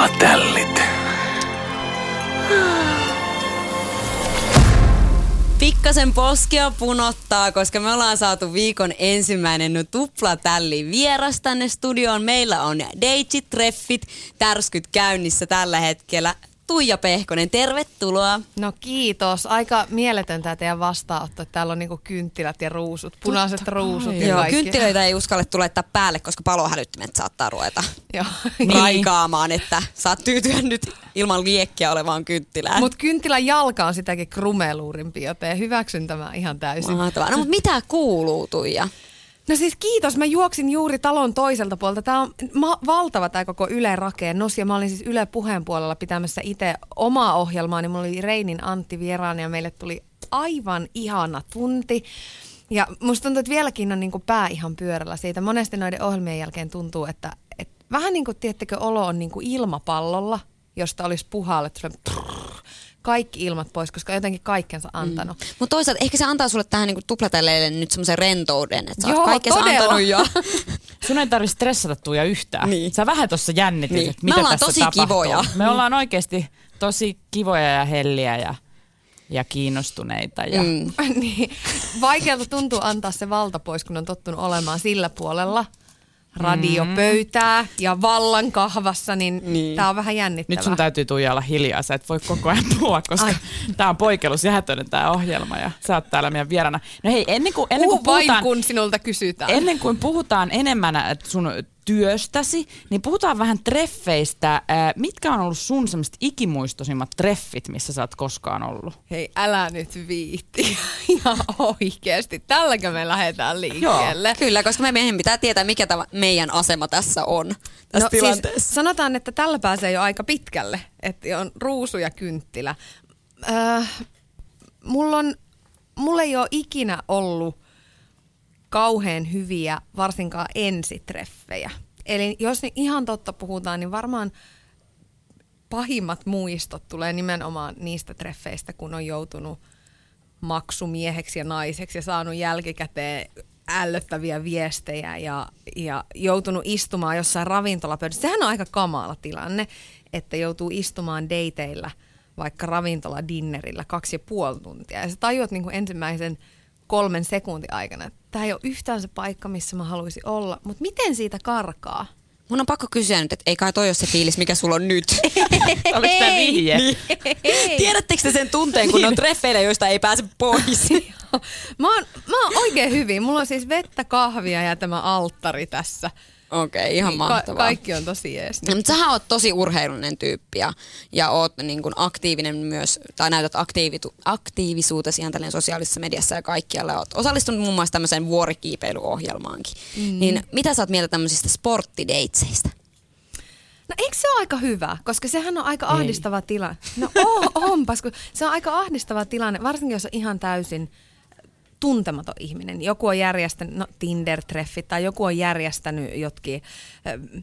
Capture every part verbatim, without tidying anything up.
Tuplatällit. Pikkasen poskia punottaa, koska me ollaan saatu viikon ensimmäinen tuplatälli vieras tänne studioon. Meillä on deitsit, treffit, tärskyt käynnissä tällä hetkellä. Tuija Pehkonen, tervetuloa. No kiitos. Aika mieletön tämä teidän vastaanotto. Täällä on niinku kynttilät ja ruusut, punaiset Totta ruusut ja Joo, kaikki. kynttilöitä ei uskalle tulettaa päälle, koska palohälyttimet saattaa ruveta Joo. raikaamaan, että saat tyytyä nyt ilman liekkiä olevaan kynttilään. Mutta kynttilän jalka on sitäkin krumeluurimpi, joten hyväksyn tämän ihan täysin. Mahtavaa. No mutta mitä kuuluu, Tuija? No siis kiitos. Mä juoksin juuri talon toiselta puolelta. Tää on ma- valtava tää koko Yle-rakennus ja mä olin siis Yle Puheen puolella pitämässä itse omaa ohjelmaa, niin mulla oli Reinin Antti vieraana ja meille tuli aivan ihana tunti. Ja musta tuntuu, että vieläkin on niinku pää ihan pyörällä siitä. Monesti noiden ohjelmien jälkeen tuntuu, että et vähän niin kuin, tiettekö, olo on niinku ilmapallolla, josta olisi puhallettu kaikki ilmat pois, koska jotenkin kaikkensa antanut. Mm. Mutta toisaalta ehkä se antaa sulle tähän niinku tuplatelleille nyt semmoisen rentouden, että sä Joo, oot kaikkensa todella. antanut jo. Sun ei tarvitse stressata Tuija yhtään. Niin. Sä vähän tuossa jännitit, Niin. että Me mitä ollaan tässä tosi tapahtuu. kivoja. Me ollaan oikeasti tosi kivoja ja helliä ja, ja kiinnostuneita. Ja... Mm. Niin, vaikealta tuntuu antaa se valta pois, kun on tottunut olemaan sillä puolella radiopöytää ja vallan kahvassa, niin, niin. Tää on vähän jännittävää. Nyt sun täytyy Tuija olla hiljaa, sä et voi koko ajan puhua, koska tää on poikellusjähtöinen tää ohjelma ja sä oot täällä meidän vieraana. No hei, ennen kuin, ennen kuin vain, puhutaan... kun sinulta kysytään. Ennen kuin puhutaan enemmän sun työstäsi, niin puhutaan vähän treffeistä. Mitkä on ollut sun semmoiset ikimuistoisimmat treffit, missä sä oot koskaan ollut? Hei, älä nyt viitti. Ihan oikeesti. Tälläkö me lähdetään liikkeelle? Joo, kyllä, koska me meidän pitää tietää, mikä tämä meidän asema tässä on. Tässä no tilanteessa. siis sanotaan, että tällä pääsee jo aika pitkälle, että on ruusu ja kynttilä. Äh, mulla, on, mulla ei ole ikinä ollut kauhean hyviä, varsinkaan ensitreffejä. Eli jos niin ihan totta puhutaan, niin varmaan pahimmat muistot tulee nimenomaan niistä treffeistä, kun on joutunut maksumieheksi ja naiseksi ja saanut jälkikäteen ällöttäviä viestejä ja, ja joutunut istumaan jossain ravintolapöydässä. Sehän on aika kamala tilanne, että joutuu istumaan dateilla vaikka ravintoladinnerillä kaksi ja puoli tuntia. Ja sä tajuat niin kuin ensimmäisen kolmen sekuntin aikana, että tämä ei ole yhtään se paikka, missä mä haluaisin olla. Mutta miten siitä karkaa? Mun on pakko kysyä nyt, että ei kai toi ole se fiilis, mikä sulla on nyt. Oliko tämä vihje? Niin. Tiedättekö te sen tunteen, kun on treffeillä, joista ei pääse pois? mä, oon, mä oon oikein hyvin. Mulla on siis vettä, kahvia ja tämä alttari tässä. Okei, okay, ihan niin, mahtavaa. Ka- kaikki on tosi jees. No, mutta sähän oot tosi urheilullinen tyyppi ja, ja oot niin kuin aktiivinen myös, tai näytät aktiivitu, aktiivisuutesi ihan tälleen sosiaalisessa mediassa ja kaikkialla. Oot osallistunut muun muassa tämmöiseen vuorikiipeilyohjelmaankin. Mm. Niin mitä sä oot mieltä tämmöisistä sporttideitseistä? No eikö se ole aika hyvä, koska sehän on aika ahdistava tilanne. No oh, onpas, kun se on aika ahdistava tilanne, varsinkin jos on ihan täysin tuntematon ihminen. Joku on järjestänyt, no Tinder-treffit tai joku on järjestänyt jotkin äh,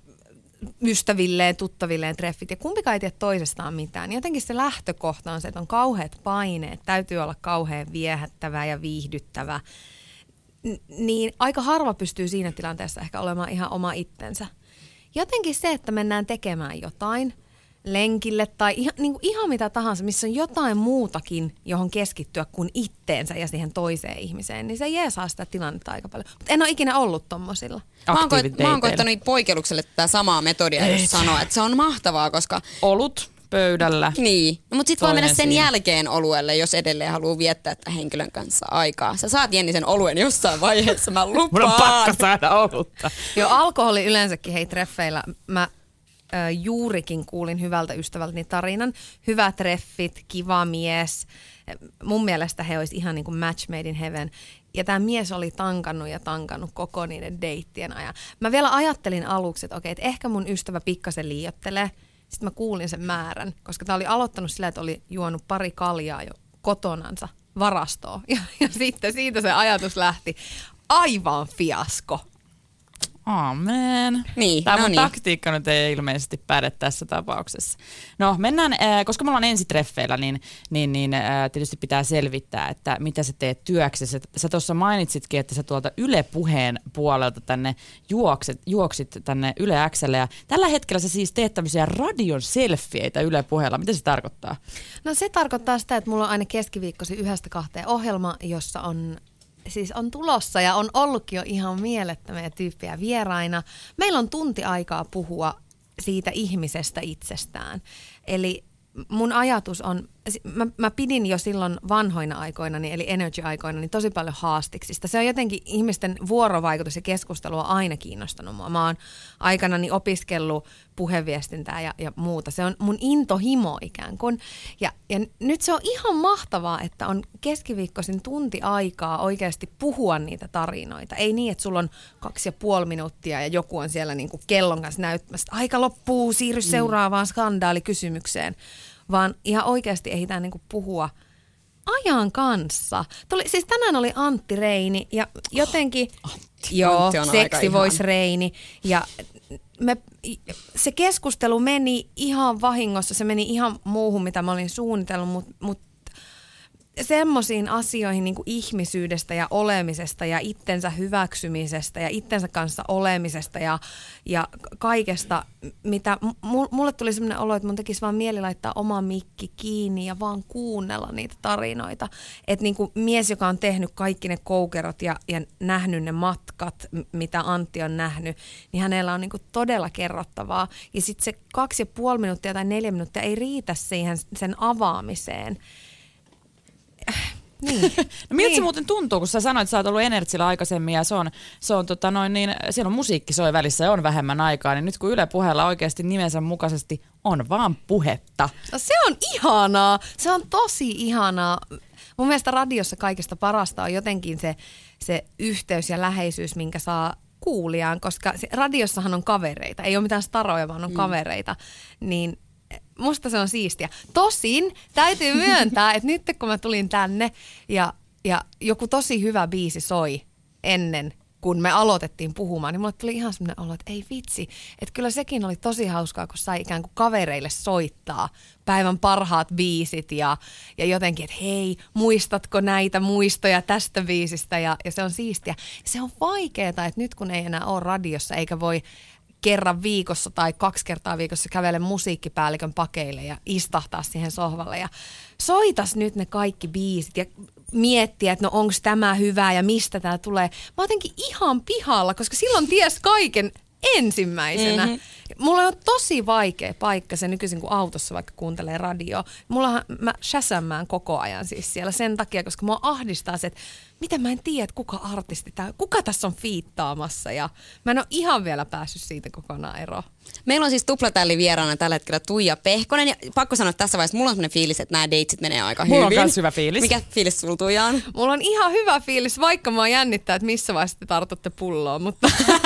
ystävilleen, tuttavilleen treffit ja kumpikaan ei tiedä toisestaan mitään. Niin jotenkin se lähtökohta on se, että on kauheat paineet, täytyy olla kauhean viehättävä ja viihdyttävä. N- niin aika harva pystyy siinä tilanteessa ehkä olemaan ihan oma itsensä. Jotenkin se, että mennään tekemään jotain lenkille tai ihan, niin kuin ihan mitä tahansa, missä on jotain muutakin, johon keskittyä kuin itteensä ja siihen toiseen ihmiseen, niin se jeesaa sitä tilannetta aika paljon. Mutta en ole ikinä ollut tommosilla. Mä oon, koit, mä oon koittanut poikellukselle tätä samaa metodia, jos sanoa, että se on mahtavaa, koska... Olut pöydällä. Niin, no, mutta sit voi mennä sen siihen. jälkeen oluelle, jos edelleen haluaa viettää tämän henkilön kanssa aikaa. Sä saat Jenni sen oluen jossain vaiheessa, mä lupaan. Mun on pakko saada olutta. Joo, alkoholi yleensäkin, hei treffeillä, mä ö, juurikin kuulin hyvältä ystävältäni tarinan. Hyvät treffit, kiva mies. Mun mielestä he olisi ihan niin kuin match made in heaven. Ja tämä mies oli tankannut ja tankannut koko niiden deittien ajan. Mä vielä ajattelin aluksi, että okei, että ehkä mun ystävä pikkasen liioittelee. Sitten mä kuulin sen määrän, koska tää oli aloittanut sillä, että oli juonut pari kaljaa jo kotonansa varastoon. Ja, ja sitten siitä se ajatus lähti. Aivan fiasko. Aamen. Niin, Tämä no mun niin. taktiikka nyt ei ilmeisesti päde tässä tapauksessa. No mennään, äh, koska me ollaan ensitreffeillä, niin, niin, niin äh, tietysti pitää selvittää, että mitä sä teet työksi. Sä, sä tuossa mainitsitkin, että sä tuolta Yle Puheen puolelta tänne juokset, juoksit tänne Yle X:lle. Ja tällä hetkellä sä siis teet tämmöisiä radion selfieitä Yle Puheella. Mitä se tarkoittaa? No se tarkoittaa sitä, että mulla on aina keskiviikkosi yhdestä kahteen ohjelma, jossa on siis on tulossa ja on ollutkin jo ihan mielettömiä tyyppejä vieraina. Meillä on tunti aikaa puhua siitä ihmisestä itsestään. Eli mun ajatus on, mä, mä pidin jo silloin vanhoina aikoina, eli Energy-aikoina, niin tosi paljon haastiksista. Se on jotenkin ihmisten vuorovaikutus ja keskustelu on aina kiinnostanut mua. Mä oon aikanani opiskellut puheviestintää ja, ja muuta. Se on mun intohimo ikään kuin. Ja, ja nyt se on ihan mahtavaa, että on keskiviikkoisin tunti aikaa oikeasti puhua niitä tarinoita. Ei niin, että sulla on kaksi ja puoli minuuttia ja joku on siellä niin kuin kellon kanssa näyttämässä, että aika loppuu, siirry seuraavaan skandaalikysymykseen. Vaan ihan oikeasti ehditään niin kuin puhua ajan kanssa. Tuli, siis tänään oli Antti Reini ja jotenkin, oh, Antti. joo, Antti Seksi Voice Reini ja me, se keskustelu meni ihan vahingossa, se meni ihan muuhun, mitä mä olin suunnitellut, mutta mut semmoisiin asioihin niin kuin ihmisyydestä ja olemisesta ja itsensä hyväksymisestä ja itsensä kanssa olemisesta ja, ja kaikesta, mitä mulle tuli semmoinen olo, että mun tekisi vaan mieli laittaa oma mikki kiinni ja vaan kuunnella niitä tarinoita. Että niin kuin mies, joka on tehnyt kaikki ne koukerot ja, ja nähnyt ne matkat, mitä Antti on nähnyt, niin hänellä on niin kuin todella kerrottavaa. Ja sitten se kaksi ja puoli minuuttia tai neljä minuuttia ei riitä siihen sen avaamiseen. Niin. No miltä niin. se muuten tuntuu, kun sä sanoit, että sä oot ollut Energillä aikaisemmin ja se on, se on tota noin niin, siellä on musiikki soi välissä ja on vähemmän aikaa, niin nyt kun Yle Puheella oikeasti nimensä mukaisesti on vaan puhetta. No se on ihanaa, se on tosi ihanaa. Mun mielestä radiossa kaikesta parasta on jotenkin se, se yhteys ja läheisyys, minkä saa kuulijaan, koska se, radiossahan on kavereita, ei ole mitään staroja, vaan on mm. kavereita, niin musta se on siistiä. Tosin täytyy myöntää, että nyt kun mä tulin tänne ja, ja joku tosi hyvä biisi soi ennen kun me aloitettiin puhumaan, niin mulle tuli ihan semmoinen olo, että ei vitsi. Että kyllä sekin oli tosi hauskaa, kun sai ikään kuin kavereille soittaa päivän parhaat biisit ja, ja jotenkin, että hei, muistatko näitä muistoja tästä biisistä ja, ja se on siistiä. Ja se on vaikeaa, että nyt kun ei enää ole radiossa eikä voi kerran viikossa tai kaksi kertaa viikossa kävele musiikkipäällikön pakeille ja istahtaa siihen sohvalle ja soitas nyt ne kaikki biisit ja miettiä, että no onko tämä hyvä ja mistä tämä tulee. Mä jotenkin ihan pihalla, koska silloin ties kaiken ensimmäisenä. Mm-hmm. Mulla on tosi vaikea paikka se nykyisin, kun autossa vaikka kuuntelee radioa. Mullahan mä shazamään koko ajan siis siellä sen takia, koska mua ahdistaa se, että miten mä en tiedä, että kuka artisti tää, kuka tässä on fiittaamassa ja mä en ole ihan vielä päässyt siitä kokonaan eroon. Meillä on siis tuplatälli vieraana tällä hetkellä Tuija Pehkonen ja pakko sanoa tässä vaiheessa, mulla on sellainen fiilis, että nämä datesit menee aika mulla hyvin. Mulla on myös hyvä fiilis. Mikä fiilis sulla Tuija on? Mulla on ihan hyvä fiilis, vaikka mä jännittää, että missä vaiheessa te tartutte pulloon, mutta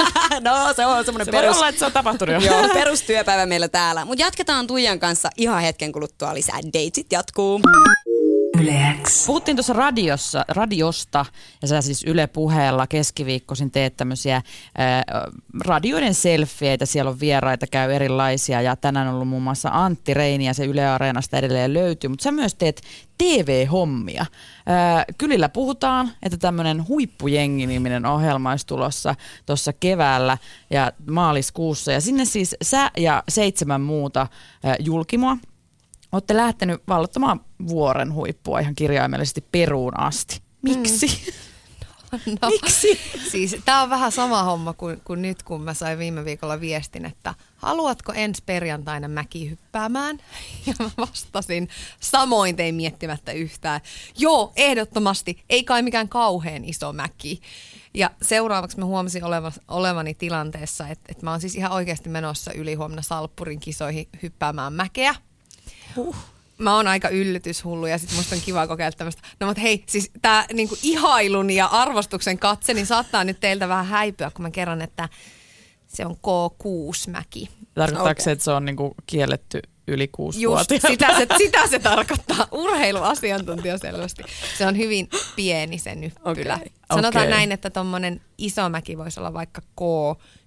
no se on semmoinen se perus... voi olla, että se on tapahtunut jo. Joo, perustyöpäivä meillä täällä. Mutta jatketaan Tuijan kanssa ihan hetken kuluttua lisää. Datesit jatkuu. Yle X. Puhuttiin tuossa radiossa, radiosta ja sä siis Yle Puheella keskiviikkoisin teet tämmöisiä ää, radioiden selfieitä. Siellä on vieraita, käy erilaisia ja tänään on ollut muun muassa Antti Reini ja se Yle Areenasta edelleen löytyy. Mutta sä myös teet T V-hommia. Ää, Kylillä puhutaan, että tämmöinen Huippujengi-niminen ohjelma olisi tulossa tuossa keväällä ja maaliskuussa. Ja sinne siis sä ja seitsemän muuta ää, julkimoa olette lähtenyt vallottamaan vuoren huippua ihan kirjaimellisesti Peruun asti. Miksi? Mm. No, Miksi? Siis tää on vähän sama homma kuin, kuin nyt, kun mä sain viime viikolla viestin, että haluatko ensi perjantaina mäki hyppäämään? Ja mä vastasin samoin tein miettimättä yhtään. Joo, ehdottomasti. Ei kai mikään kauhean iso mäki. Ja seuraavaksi mä huomasin oleva, olevani tilanteessa, että, että mä oon siis ihan oikeasti menossa ylihuomenna Salppurin kisoihin hyppäämään mäkeä. Huh. Mä oon aika yllytyshullu ja sit musta on kiva kokeilla tämmöistä. No mut hei, siis tää niinku ihailun ja arvostuksen katse, niin saattaa nyt teiltä vähän häipyä, kun mä kerron, että se on K kuusi mäki. Tarkoittaako okay. se, että se on niinku kielletty yli kuusi-vuotiailta? Just, sitä se, sitä se tarkoittaa. Urheiluasiantuntija selvästi. Se on hyvin pieni se nyppylä. Okay. Sanotaan okay. näin, että tommonen iso mäki voisi olla vaikka K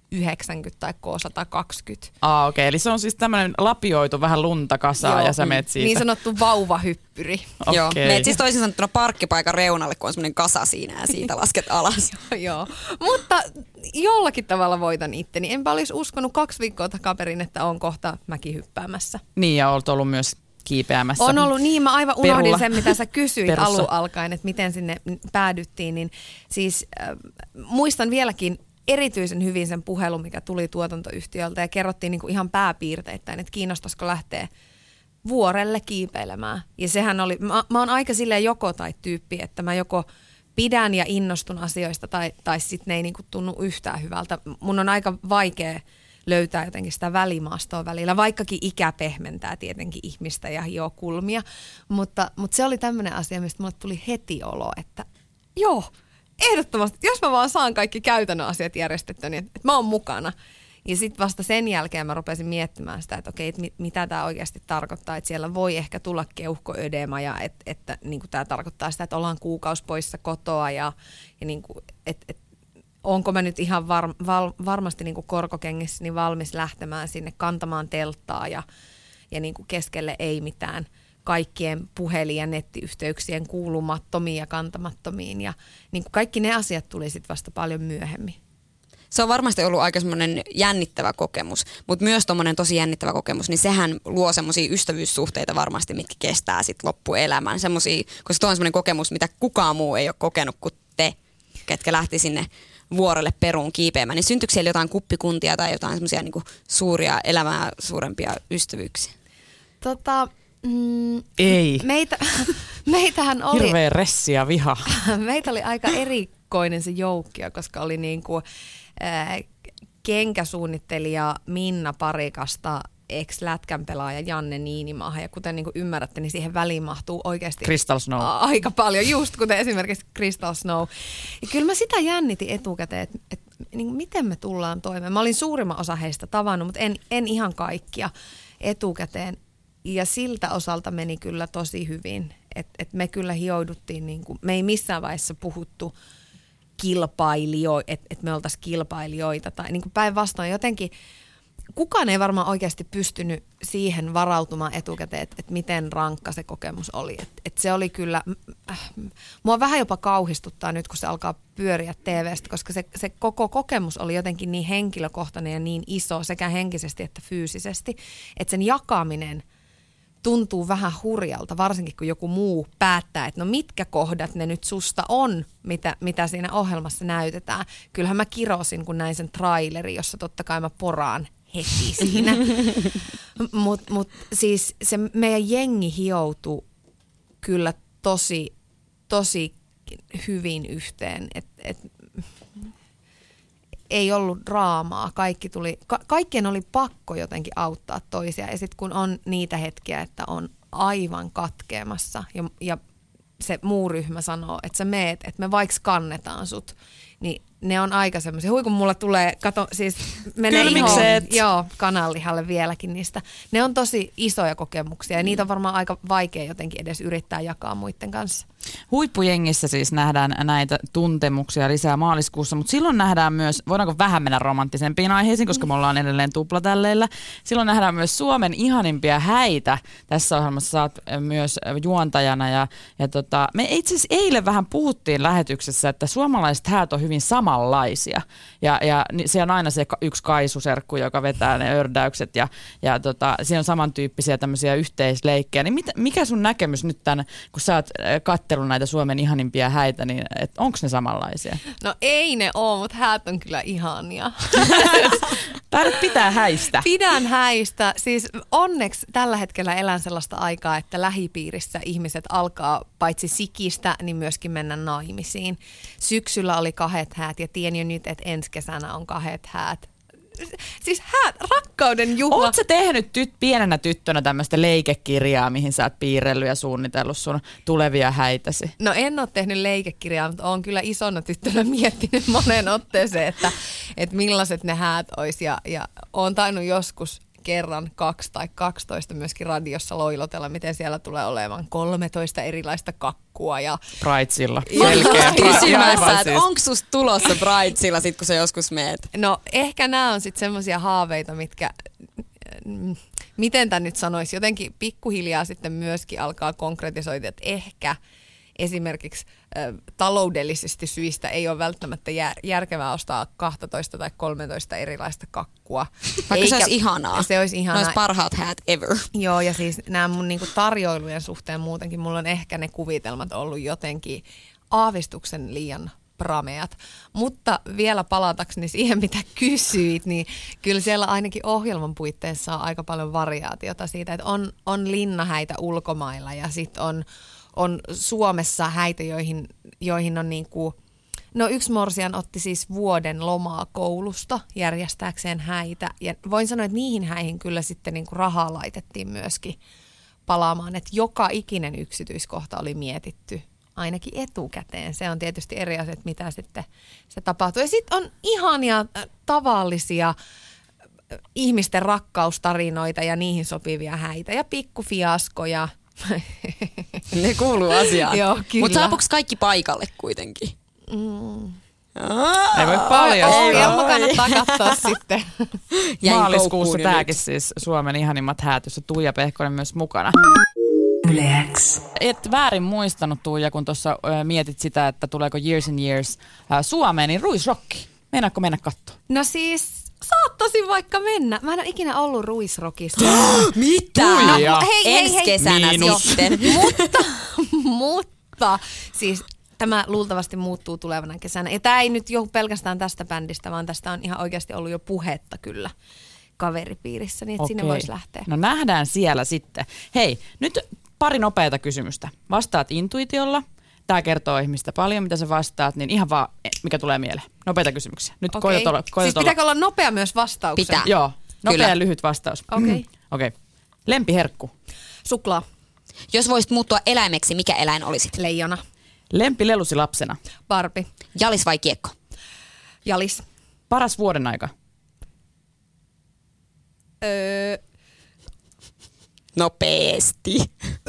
yhdeksänkymmentä tai K sata kaksikymmentä. Ah, okei. Okay. Eli se on siis tämmöinen lapioitu vähän lunta kasaan ja sä meet siitä. Niin sanottu vauvahyppyri. Okay. Joo. Meet siis toisin sanottuna parkkipaikan reunalle, kun on semmoinen kasa siinä ja siitä lasket alas. Joo. Mutta jollakin tavalla voitan itteni. Enpä olisi uskonut kaksi viikkoa takaperin, että on kohta mäkihyppäämässä. Niin, ja olet ollut myös kiipeämässä. On ollut niin, mä aivan unohdin Perulla. sen, mitä sä kysyit Perussa. alun alkaen, että miten sinne päädyttiin. Niin siis äh, muistan vieläkin erityisen hyvin sen puhelun, mikä tuli tuotantoyhtiöltä ja kerrottiin niin kuin ihan pääpiirteittäin, että kiinnostaisiko lähteä vuorelle kiipeilemään. Ja sehän oli, mä, mä oon aika silleen joko tai tyyppi, että mä joko pidän ja innostun asioista tai, tai sitten ne ei niin kuin tunnu yhtään hyvältä. Mun on aika vaikea löytää jotenkin sitä välimaastoa välillä, vaikkakin ikä pehmentää tietenkin ihmistä ja hioo kulmia. Mutta, mutta se oli tämmöinen asia, mistä mulle tuli heti olo, että joo, ehdottomasti, jos mä vaan saan kaikki käytännön asiat järjestettyä, niin että mä oon mukana. Ja sitten vasta sen jälkeen mä rupesin miettimään sitä, että okei, että mit, mitä tämä oikeasti tarkoittaa, että siellä voi ehkä tulla keuhkoödeema ja et, että niin tämä tarkoittaa sitä, että ollaan kuukausi poissa kotoa ja, ja niin kuin, että et, onko mä nyt ihan var, val, varmasti niin kuin korkokengissä niin valmis lähtemään sinne kantamaan telttaa ja, ja niin kuin keskelle ei mitään kaikkien puhelin- ja nettiyhteyksien kuulumattomiin ja kantamattomiin. Ja niin kuin kaikki ne asiat tuli sitten vasta paljon myöhemmin. Se on varmasti ollut aika semmoinen jännittävä kokemus, mutta myös tommoinen tosi jännittävä kokemus, niin sehän luo semmoisia ystävyyssuhteita varmasti, mitkä kestää sitten loppuelämän. Semmosia, koska se on semmoinen kokemus, mitä kukaan muu ei ole kokenut kuin te, ketkä lähti sinne vuorelle Peruun kiipeämään. Niin syntyykö siellä jotain kuppikuntia tai jotain semmoisia niinku suuria elämää suurempia ystävyyksiä? Tota... Mm, Ei. Meitä, meitähän oli... Hirveä ressi ja viha. Meitä oli aika erikoinen se joukkio, koska oli niinku äh, kenkäsuunnittelija Minna Parikasta, ex-lätkän pelaaja Janne Niinimaahan. Ja kuten niinku ymmärrätte, niin siihen väliin mahtuu oikeasti Crystal Snow. A- aika paljon, just kuten esimerkiksi Crystal Snow. Ja kyllä mä sitä jännitin etukäteen, että et, niin miten me tullaan toimeen. Mä olin suurimman osa heistä tavannut, mutta en, en ihan kaikkia etukäteen. Ja siltä osalta meni kyllä tosi hyvin, että et me kyllä hiouduttiin, niin kuin, me ei missään vaiheessa puhuttu kilpailijoita, että et me oltaisiin kilpailijoita tai niin kuin päinvastoin jotenkin. Kukaan ei varmaan oikeasti pystynyt siihen varautumaan etukäteen, että et miten rankka se kokemus oli. Et, et se oli kyllä, äh, mua vähän jopa kauhistuttaa nyt, kun se alkaa pyöriä T V:stä, koska se, se koko kokemus oli jotenkin niin henkilökohtainen ja niin iso sekä henkisesti että fyysisesti, että sen jakaminen tuntuu vähän hurjalta, varsinkin kun joku muu päättää, että no mitkä kohdat ne nyt susta on, mitä, mitä siinä ohjelmassa näytetään. Kyllähän mä kirosin, kun näin sen traileri, jossa totta kai mä poraan heti siinä. Mutta mut, siis se meidän jengi hioutui kyllä tosi, tosi hyvin yhteen. Et, et, ei ollut draamaa. Kaikki tuli, ka- kaikkien oli pakko jotenkin auttaa toisia. Ja sitten kun on niitä hetkiä, että on aivan katkeamassa ja, ja se muu ryhmä sanoo, että sä meet, että me vaikka kannetaan sut, niin ne on aika semmoisia. Hui kun mulla tulee, kato, siis menee ihoon, joo, kananlihalle vieläkin niistä. Ne on tosi isoja kokemuksia ja niitä on varmaan aika vaikea jotenkin edes yrittää jakaa muiden kanssa. Huippujengissä siis nähdään näitä tuntemuksia lisää maaliskuussa, mutta silloin nähdään myös, voidaanko vähän mennä romanttisempiin aiheisiin, koska me ollaan edelleen tuplatälleillä. Silloin nähdään myös Suomen ihanimpia häitä. Tässä ohjelmassa sä oot myös juontajana ja, ja tota, me itse asiassa eilen vähän puhuttiin lähetyksessä, että suomalaiset häät on hyvin samanlaisia. Ja, ja se on aina se yksi kaisuserkku, joka vetää ne ördäykset ja, ja tota, siinä on samantyyppisiä tämmöisiä yhteisleikkejä. Niin mit, mikä sun näkemys nyt tämän, kun sä oot katsellut näitä Suomen ihanimpia häitä, niin onko ne samanlaisia? No ei ne ole, mutta häät on kyllä ihania. Taidat pitää häistä. Pidän häistä. Siis onneksi tällä hetkellä elän sellaista aikaa, että lähipiirissä ihmiset alkaa paitsi sikistä, niin myöskin mennä naimisiin. Syksyllä oli kahdet häät ja tien jo nyt, että ensi kesänä on kahdet häät. Siis häät, rakkauden juhla. Oletko sä tehnyt tyt, pienenä tyttönä tämmöistä leikekirjaa, mihin sä oot piirrellyt ja suunnitellut sun tulevia häitäsi? No en ole tehnyt leikekirjaa, mutta oon kyllä isona tyttönä miettinyt monen otteeseen, että, että millaiset ne häät olisi. Ja, ja oon tainnut joskus kerran kaksi tai kaksitoista myöskin radiossa loilotella, miten siellä tulee olemaan kolmetoista erilaista kakkua. Ja Bridesilla. Selkeä. Kysymässä, että onko susta tulossa Bridesilla sit, kun sä joskus meet? No ehkä nämä on sitten semmoisia haaveita, mitkä, miten tämän nyt sanoisi, jotenkin pikkuhiljaa sitten myöskin alkaa konkretisoida, että ehkä esimerkiksi ä, taloudellisesti syistä ei ole välttämättä jär, järkevää ostaa kaksitoista tai kolmetoista erilaista kakkua. Vaikka Eikä, se olisi ihanaa. Se olisi ihanaa. Ne olisi parhaat häät ever. Joo, ja siis nämä mun niinku tarjoilujen suhteen muutenkin, mulla on ehkä ne kuvitelmat ollut jotenkin aavistuksen liian prameat. Mutta vielä palatakseni siihen, mitä kysyit, niin kyllä siellä ainakin ohjelman puitteissa on aika paljon variaatiota siitä, että on, on linnahäitä ulkomailla ja sitten on on Suomessa häitä, joihin, joihin on niin kuin, no yksi morsian otti siis vuoden lomaa koulusta järjestääkseen häitä. Ja voin sanoa, että niihin häihin kyllä sitten niin kuin rahaa laitettiin myöskin palaamaan, että joka ikinen yksityiskohta oli mietitty ainakin etukäteen. Se on tietysti eri asia, että mitä sitten se tapahtuu. Ja sitten on ihania tavallisia ihmisten rakkaustarinoita ja niihin sopivia häitä ja pikkufiaskoja. Ne kuuluu asiaan. Joo, mutta saapuuko kaikki paikalle kuitenkin? Mm. Ei voi paljastaa. Ohjelma kannattaa katsoa sitten. Maaliskuussa tämäkin siis Suomen ihanimmat häät, jossa Tuija Pehkonen myös mukana. Yle X. Et väärin muistanut, Tuija, kun tuossa mietit sitä, että tuleeko Years and Years ää, Suomeen, niin Ruisrokki. Meinaatko mennä katsomaan? No siis saattaisin vaikka mennä. Mä en ole ikinä ollut Ruisrockissa. Mitä? Tuija. No, hei, hei, Ensi hei. kesänä sitten. mutta, mutta siis tämä luultavasti muuttuu tulevana kesänä. Ja tämä ei nyt johdu pelkästään tästä bändistä, vaan tästä on ihan oikeasti ollut jo puhetta kyllä kaveripiirissä, niin että Okei. sinne voisi lähteä. No nähdään siellä sitten. Hei, nyt pari nopeata kysymystä. Vastaat intuitiolla. Tämä kertoo ihmistä paljon, mitä sä vastaat, niin ihan vaan, mikä tulee mieleen. Nopeita kysymyksiä. Nyt Okei. koitat olla. Koitat siis pitääkö olla nopea myös vastauksen? Pitää. Joo, nopea Kyllä. ja lyhyt vastaus. Okei. Okei. Okay. Lempiherkku. Suklaa. Jos voisit muuttua eläimeksi, mikä eläin olisit? Leijona. Lempilelusi lapsena. Barbie. Jalis vai kiekko? Jalis. Paras vuoden aika. Öö. Nopeesti.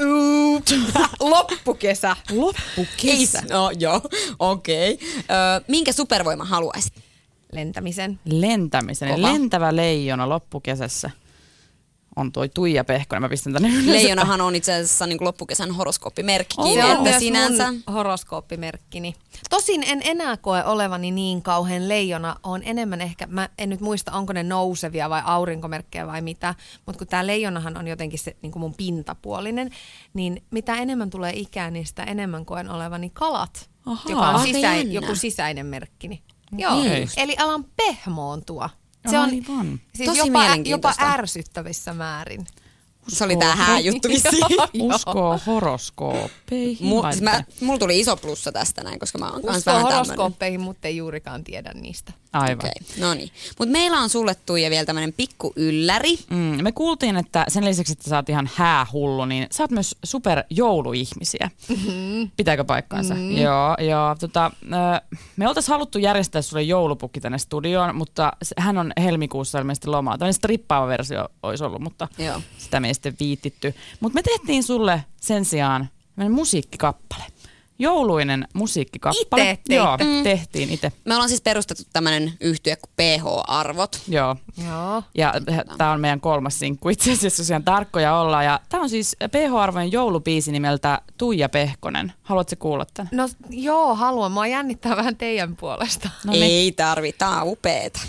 Loppukesä. Loppukesä. No joo, okei. Okay. Minkä supervoima haluaisit? Lentämisen. Lentämisen. Kova. Lentävä leijona loppukesässä on toi Tuija Pehkonen. Mä pistän tänne yleensä. Leijonahan on itse asiassa niin kuin loppukesän horoskooppimerkkikin. Se on että myös sinänsä. mun horoskooppimerkkini. Tosin en enää koe olevani niin kauhean leijona. On enemmän ehkä, mä en nyt muista, onko ne nousevia vai aurinkomerkkejä vai mitä. Mutta kun tää leijonahan on jotenkin se niin kuin mun pintapuolinen, niin mitä enemmän tulee ikään, niin sitä enemmän koen olevani kalat. Ahaa, joka on aika sisä, jännä. joku sisäinen merkkini. Joo, Niin. eli alan pehmoontua. Se on Aivan. siis Tosi jopa, jopa mielenkiintoista. ärsyttävissä määrin. Se oli tää hääjuttu vissiin. Uskoo horoskoopeihin. Mu- vai siis mä, mulla tuli iso plussa tästä näin, koska mä oon kans Uskoo vähän tämmönen. horoskooppeihin, mutta ei juurikaan tiedä niistä. Aivan. Okei, no niin. Mutta meillä on sulle, Tuija, vielä tämmönen pikku ylläri. Mm, me kuultiin, että sen lisäksi, että sä oot ihan häähullu, niin sä oot myös superjouluihmisiä. Mm-hmm. Pitääkö paikkaansa? Mm-hmm. Joo, joo. Tota, me oltais haluttu järjestää sulle joulupukki tänne studioon, mutta hän on helmikuussa ilmeisesti lomaa. Tällainen strippaava versio olisi ollut, mutta Joo. sitä me ei sitten viititty. Mutta me tehtiin sulle sen sijaan musiikkikappale. Jouluinen musiikkikappale. Ite teitte? Joo, tehtiin itse. Me ollaan siis perustettu tämmönen yhtye kuin P H-arvot. Joo. Joo. Ja tämä on meidän kolmas sinkku itse asiassa, tosiaan tarkkoja ollaan. Ja tämä on siis P H-arvojen joulubiisi nimeltä Tuija Pehkonen. Haluatko kuulla tämän? No joo, haluan. Mua jännittää vähän teidän puolesta. No niin. Ei tarvi, tää on upeeta.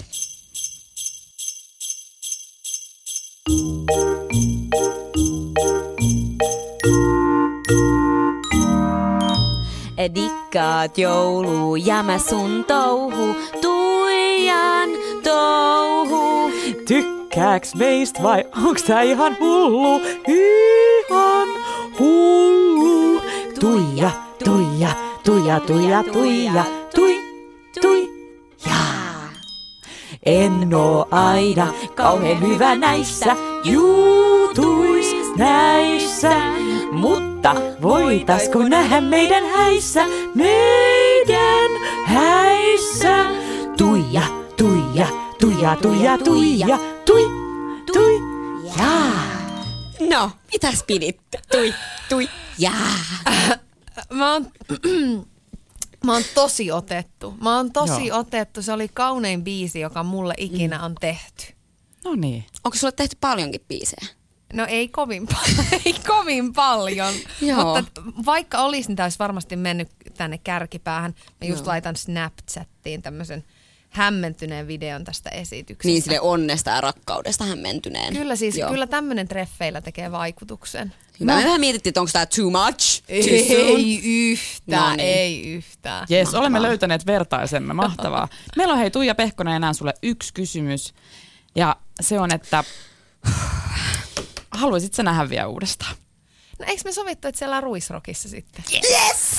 Dikkaat joulu ja mä sun touhu, Tuijan touhu. Tykkääks meistä vai onks tää ihan hullu? Ihan hullu. Tuija, Tuija, Tuija, Tuija, Tuija, Tui, Tui, jaa. En oo aina kauhean hyvä näissä jutuis näissä, mutta voitaisko nähdä meidän häissä, meidän häissä? Tuija, Tuija, Tuija, Tuija, Tuija, Tui, Tui, Jaa. No, mitäs piditte? Tui, tui, jaa. Mä oon, mä oon tosi otettu. Mä oon tosi Joo. otettu. Se oli kaunein biisi, joka mulle ikinä mm. on tehty. No niin. Onko sulle tehty paljonkin biisejä? No ei kovin, ei kovin paljon, mutta vaikka olisi, niin tämä olisi varmasti mennyt tänne kärkipäähän. Mä just Joo. laitan Snapchattiin tämmöisen hämmentyneen videon tästä esityksestä. Niin sille onnesta ja rakkaudesta hämmentyneen. Kyllä siis, Joo. kyllä tämmöinen treffeillä tekee vaikutuksen. Hyvä. Me vähän mietittiin, että onko tämä too much? Ei, ei yhtään, no niin. ei yhtään. Jes, Mahtavaa. Olemme löytäneet vertaisemme. Mahtavaa. Meillä on hei Tuija Pehkonen enää sulle yksi kysymys. Ja se on, että haluaisit sä nähdä vielä uudestaan? No eikö me sovittu, että siellä on Ruisrockissa sitten? Yes!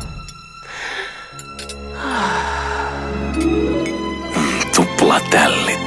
Tupla tälli.